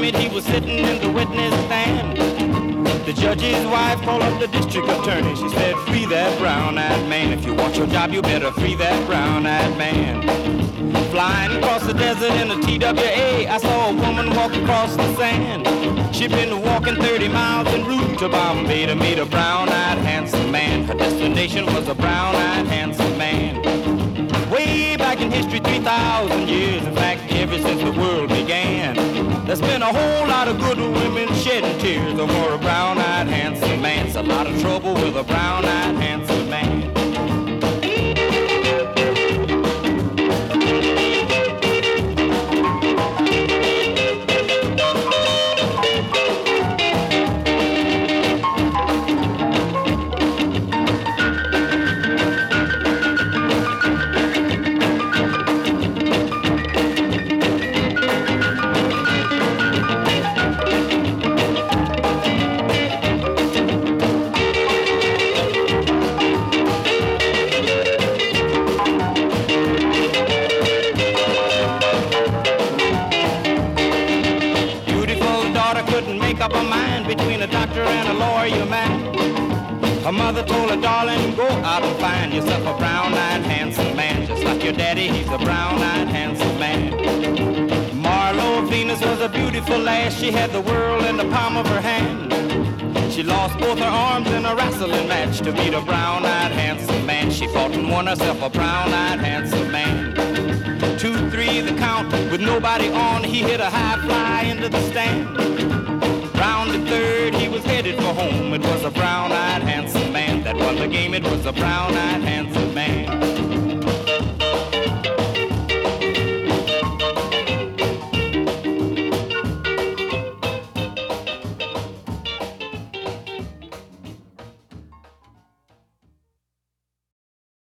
night he was sitting in the witness stand. The judge's wife called up the district attorney. She said, free that brown-eyed man. If you want your job, you better free that brown-eyed man. Flying across the desert in a TWA, I saw a woman walk across the sand. She'd been walking 30 miles en route to Bombay to meet a brown-eyed handsome man. Her destination was a brown-eyed handsome man. Way back in history, 3,000 years, in fact, ever since the world began, there's been a whole lot of good women shedding tears over a brown-eyed handsome man. It's a lot of trouble with a brown-eyed handsome man. Up a mind between a doctor and a lawyer man. Her mother told her, darling, go out and find yourself a brown-eyed handsome man. Just like your daddy, he's a brown-eyed handsome man. Marlo Venus was a beautiful lass. She had the world in the palm of her hand. She lost both her arms in a wrestling match to meet a brown-eyed handsome man. She fought and won herself a brown-eyed handsome man. 2, 3, the count, with nobody on, he hit a high fly into the stand. Round the third, he was headed for home. It was a brown-eyed handsome man that won the game. It was a brown-eyed handsome man.